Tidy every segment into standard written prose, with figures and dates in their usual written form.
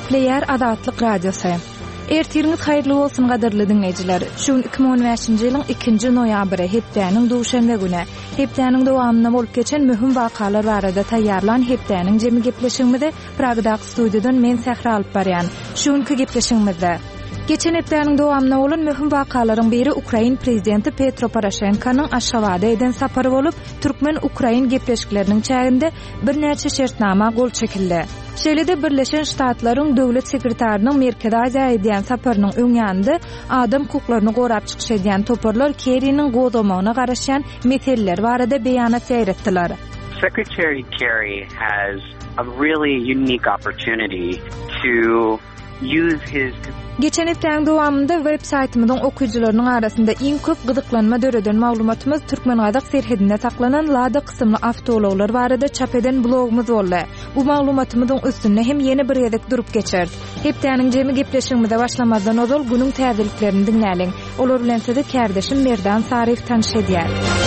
Player Adatlyk Radiosu. Ertiriniz hayırlı olsun gaderli dinleyijiler. Şu 2015-nji ýylyň 2-nji noýabry hepdäniň duşanbe güne. Hepdäniň dowamyna bolup geçen möhüm wakalar barada taýýarlan hepdäniň jemi gepleşigimizde Pragdaky studiýadan men Sähra alyp barýan. Şuňky gepleşigimizde geçen hepdäniň dowamyna bolan möhüm wakalaryň biri Ukrain prezidenti Petro Poroshenkonyň Aşgabatda eden sapary bolup, Türkmen-Ukrain gepleşikleriniň çäginde bir näçe şertnama gol çekildi. Şeýlede Birleşen Ştatlaryň döwlet sekretarinyň Merkeze Aziýa edýän saparynyň öňýände adam hukuklaryny gorap çykyş edýän toparlar Kerry'niň godamagyna garaşan meseleler barada beýanat ýaratdylar. Secretary Kerry has a really unique opportunity to use his Geçen hepdäň dowamında web saytymyzyň okuyjylarynyň arasynda iň köp gyzyklanma döreden maglumatymyz Türkmen-Gadak serhedinde saklanan Lada kysymly avtologlar barada çap eden blogumyz boldy. Bu maglumatymyzyň üstünde hem ýene bir ýerdek durup geçerdi. Hepdäniň jemi gepleşigimizde başlamazdan ozal günüň täzeliklerini dinläliň. Olar bilen sizi kärdeşim Merdan Sarif tanış edýär.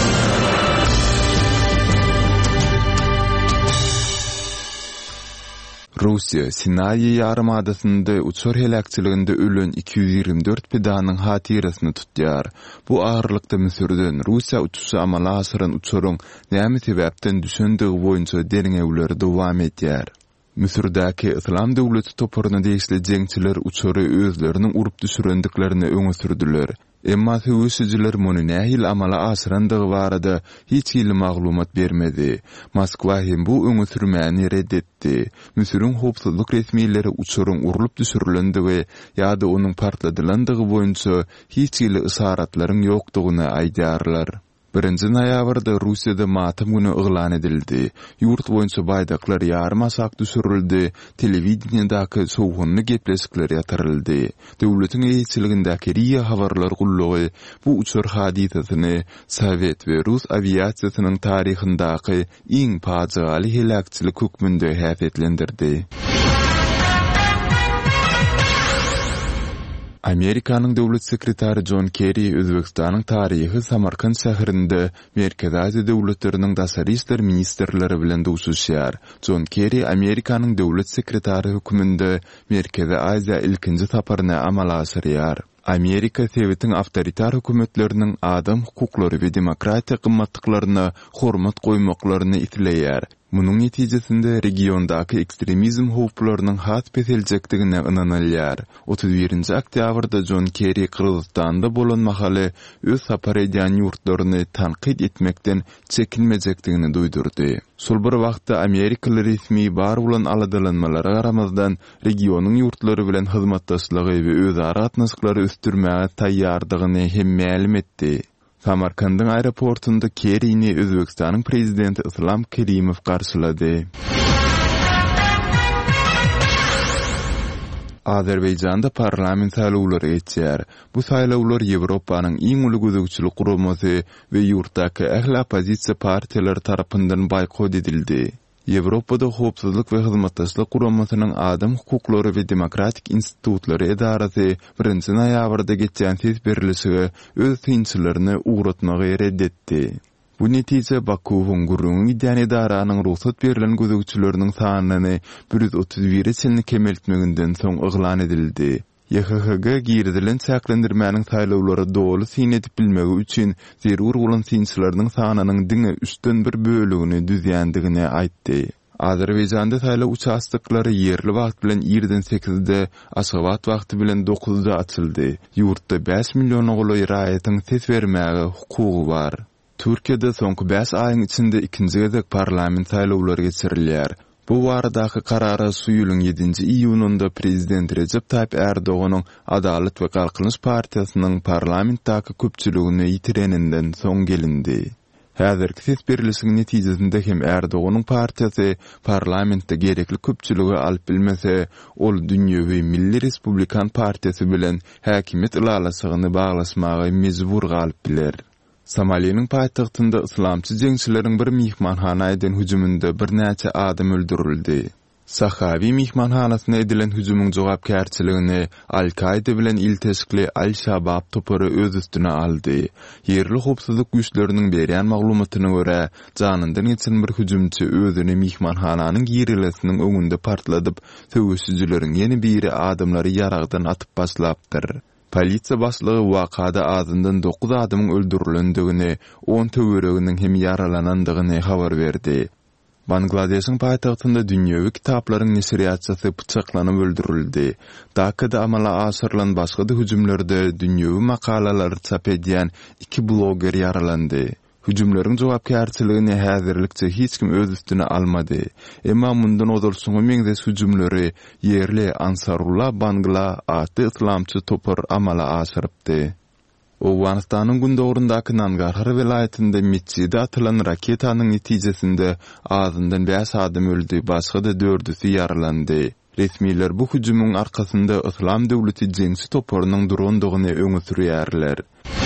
Russiya Sinay yarımadasında uçur helakçılığında ölen 224 pidanyň hatirasyny tutýar. Bu ağırlykda Misirden Russiya uçuşy amala asyran uçuryň näme sebäpden düşündigi boýunça derin ewleri dowam etýär. Misirdaky Islam döwleti toparyna deýişli jeňçiler uçury özleriniň urup düşürendiklerini öňe sürdiler. Emma söwüşçiler muny nähil amala asyrandygy barada hiç ýyly maglumat bermedi. Moskwa hem bu öňe sürmäni reddetdi. Misiriň howpsuzlyk resmiýetleri uçuryň urulyp düşürilendigi ýa-da onuň partladylandygy boýunça hiç ýyly isaratlaryň ýokdugyny aýdarlar. 1-nji noýabrda Russiýada matym güni eglan edildi. Ýurt boýunça baýdaklar ýarym asak düşürildi. Telewizionyadaky sowgunly gepleşikler ýatyryldy. Döwletiň eýçiligindäki RIA habarlar gullugy bu uçur hadisasyny Sowet we Rus aviasiýasynyň taryhyndaky iň pajaly helakçylyk hukmynda häsiýetlendirdi. Amerikanyň döwlet sekretary John Kerry Özbekistanyň taryhy Samarkand şäherinde Merkezi Aziýa döwletleriniň daşary işler ministrleri bilen duşuşýar. John Kerry Amerikanyň döwlet sekretary höküminde Merkezi Aziýa ilkinji saparyny amala aşyrýar. Amerika Sowetiň awtoritar hökümetleriniň adam hukuklary we demokratiýa gymmatlyklaryna hormat goýmaklaryny isleýär. Munun netijesinde regiondaky ekstremizm howplarynyň has peseljekdigine ynanylýar. 31-nji oktýabrda John Kerry Kyrgyzstanda bolan mahaly öz sapar edýän ýurtlaryny tanqid etmekden çekinmejekdigini duýdurdy. Şol bir wagtda Amerikaly resmi bar bolan aladalanmalary garamazdan regionyň ýurtlary bilen hyzmatdaşlygy we özara gatnaşyklary üstürmäge taýýardygyny hem ma'lum etdi. Samarkandyň aeroportunda Kerry'ni Özbekistanyň prezidenti Islam Kerimow garşylady. Azerbaýjanda parlament saýlawlary geçýär. Bu saýlawlar Ýewropanyň iň uly gözegçilik guramasy we ýurtdaky ähli opozisiýa partiýalary tarapyndan boykot edildi. Ýewropada howpsuzlyk we hyzmatdaşlyk guramasynyň adam hukuklary we demokratik institutlary edarasy 1-nji noýabrda geçen ses berilişige öz tynçylaryny uğratmagy reddetdi. Bu netije Bakuwyň gurrun edýän edaranyň ruhsat berilen gözegçileriniň sanyny 131 çenli kemeltmeginden soň eglan edildi. YHHG girdilen çäklendirmäniň saýlawlary dogry syn edip bilmegi üçin zerur bolan synçylarynyň sanynyň diňe 3den 1 bölegini düzýändigini aýtdy. Azerbaýjanda saýlaw uçastyklary ýerli wagt bilen 7-8-de, Aşgabat wagty bilen 9-da açyldy. Ýurtda 5 million oğly raýatyň ses bermäge hukugy bar. Türkiýede soňky 5 aýyň içinde ikinji gezek parlament saýlawlary geçirilýär. Bu waradaky karara suýulyň 7-nji iýununda prezident Recep Tayyip Erdoğanyň Adalet we Galkynyş partiýasynyň parlamentdaky köpçüligini ýitireninden soň gelindi. Häzirki ses berilişiň netijesinde hem Erdoğanyň partiýasy parlamentde gerekli köpçüligi alyp bilmese, ol dünýäwi Milli Respublikan partiýasy bilen häkimet ylalasygyny baglaşmagy mejbur galyp biler. Somaliýanyň paýtagtynda islamçy jeňçileriň bir mihmanhana eden hüjüminde bir näçe adam öldürildi. Sahavi mihmanhanasyna edilen hüjümüň jogapkärçiligini Al-Qaida bilen ilteşikli Al-Shabab topory öz üstüne aldy. Yerli howpsuzlyk güýçleriniň berýän maglumatyna görä, janyndan geçen bir hüjümçi özüni mihmanhananyň girilesiniň öňünde partladyp, töwüşçüleriň ýeni biri adamlary ýaragdan atyp başlapdyr. Polisiýa başlygy wakada azyndan 9 adamyň öldürilendigini, 10 töwereginiň hem yaralanandygyny habar berdi. Bangladeş'in paytagtynda dünýäwi kitaplaryň nesiriýatçysy bıçaklanyp öldürildi. Dakada amala aşyrylan başga da hüjümlerde dünýäwi makalалary çap edýän 2 bloger yaralandy. Hüjümleriň jogapkärçiligini häzirlikçe hiç kim öz üstüne almady. Emma mundan odolsuňy meňdes hüjümleri yerli Ansarullah Bangla atly islamçy topar amala aşyrypdy. Owganistanyň gündogrundaky Nangarhar welaýetinde mesjide atylan raketanyň netijesinde azyndan 5 adam öldü, başga da 4'üsi yaralandy. Resmiler bu hüjümüň arkasynda Islam döwleti jinsi toparynyň durandygyny öňe sürýärler.